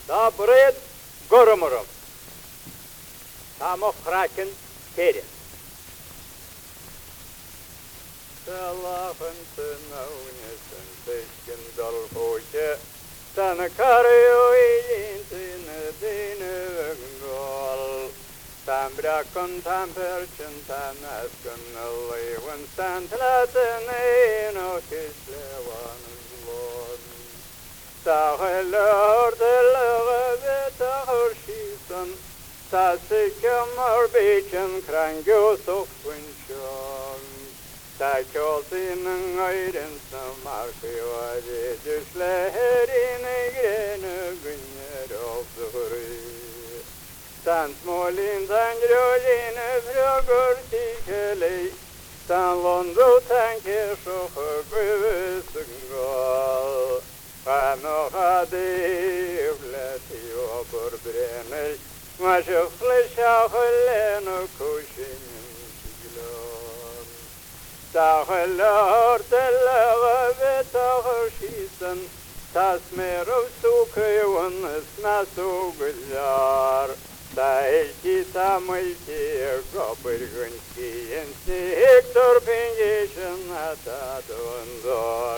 Da buraya görümürüm. Tamok kraken teri. Salafın sınavnesin teşkin dal hoca. Sana karıyor ilintini dini gol. Sen bırakın tam perçin tam eskın alayvın. Sen tlatını o kislevanın lon. Sağlar dılığı ve tağırşisin. Sası kömür biçin krangı sokpunçun. Takılsının ayrınsa markıvadı düşlerini greni günler olduğru. Sen smolin tangrolini frögör tikeli. Sen londru tanke şoku güvüsün gol. Kanı hadi üfleti obur brenel. Maşıklı şahılını kuşinin siglon. Sağlar dılığı ve tağışisin. Tasmerov sukuyun ısna sugular. Sailki tamilki gobirgun kiyin sik turpin yeşin atadundur.